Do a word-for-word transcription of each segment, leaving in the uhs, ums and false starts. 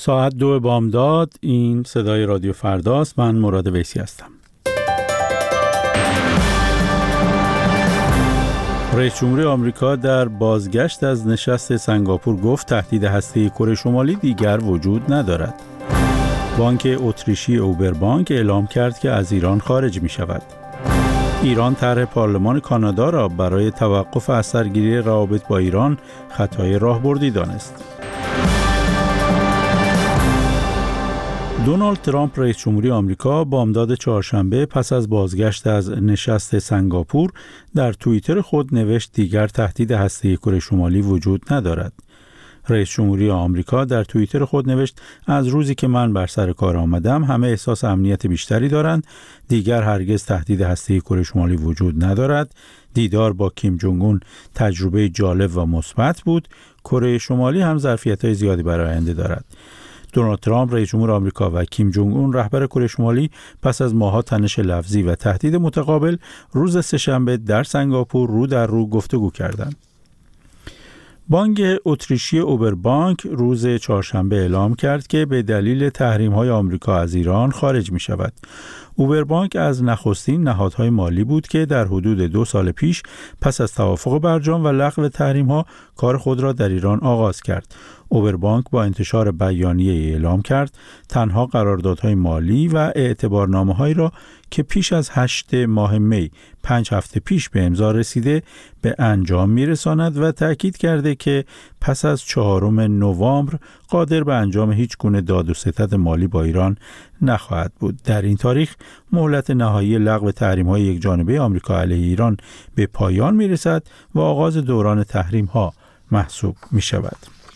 ساعت دو بامداد، این صدای رادیو فرداست. من مراد ویسی هستم. رئیس جمهوری آمریکا در بازگشت از نشست سنگاپور گفت تهدید هسته‌ای کره شمالی دیگر وجود ندارد. بانک اتریشی اوبربانک اعلام کرد که از ایران خارج می شود. ایران طرح پارلمان کانادا را برای توقف اثرگیری روابط با ایران خطای راهبردی دانست. دونالد ترامپ رئیس جمهوری آمریکا بامداد چهارشنبه پس از بازگشت از نشست سنگاپور در توییتر خود نوشت دیگر تهدید هسته‌ای کره شمالی وجود ندارد. رئیس جمهوری آمریکا در توییتر خود نوشت از روزی که من بر سر کار آمدم همه احساس امنیت بیشتری دارند. دیگر هرگز تهدید هسته‌ای کره شمالی وجود ندارد. دیدار با کیم جونگ اون تجربه جالب و مثبت بود. کره شمالی هم ظرفیت‌های زیادی برای آینده دارد. دونالد ترامپ رئیس جمهور آمریکا و کیم جونگ اون رهبر کره شمالی پس از ماه‌ها تنش لفظی و تهدید متقابل روز سه‌شنبه در سنگاپور رو در رو گفتگو کردند. بانک اتریشی اوبربانک روز چهارشنبه اعلام کرد که به دلیل تحریم‌های آمریکا از ایران خارج می‌شود. اوبربانک از نخستین نهادهای مالی بود که در حدود دو سال پیش پس از توافق برجام و لغو تحریم‌ها کار خود را در ایران آغاز کرد. اوبربانک با انتشار بیانیه اعلام کرد تنها قراردادهای مالی و اعتبارنامه‌هایی را که پیش از هشتم ماه می پنج هفته پیش به امضا رسیده به انجام میرساند و تأکید کرده که پس از چهارم نوامبر قادر به انجام هیچ گونه داد و ستد مالی با ایران نخواهد بود. در این تاریخ مهلت نهایی لغو تحریم‌های یکجانبه آمریکا علیه ایران به پایان میرسد و آغاز دوران تحریم‌ها محسوب می‌شود.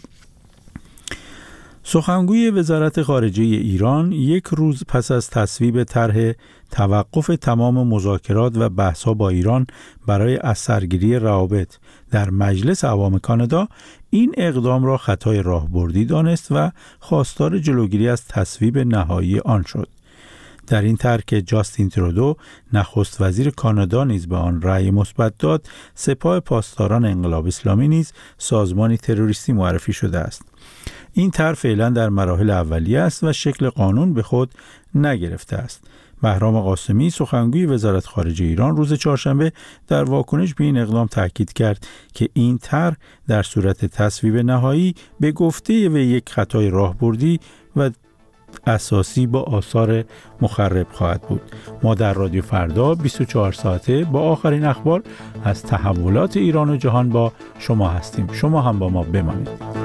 سخنگوی وزارت خارجه ایران یک روز پس از تصویب طرح توقف تمام مذاکرات و بحث‌ها با ایران برای اثرگیری روابط در مجلس عوام کانادا این اقدام را خطای راهبردی دانست و خواستار جلوگیری از تصویب نهایی آن شد. در این طرح که جاستین ترودو نخست وزیر کانادا نیز به آن رأی مثبت داد، سپاه پاسداران انقلاب اسلامی نیز سازمانی تروریستی معرفی شده است. این طرح فعلا در مراحل اولیه است و شکل قانون به خود نگرفته است. بهرام قاسمی سخنگوی وزارت خارجه ایران روز چهارشنبه در واکنش به این اقدام تاکید کرد که این طرح در صورت تصویب نهایی به گفته و یک خطای راهبردی و اساسی با آثار مخرب خواهد بود. ما در رادیو فردا بیست و چهار ساعته با آخرین اخبار از تحولات ایران و جهان با شما هستیم. شما هم با ما بمانید.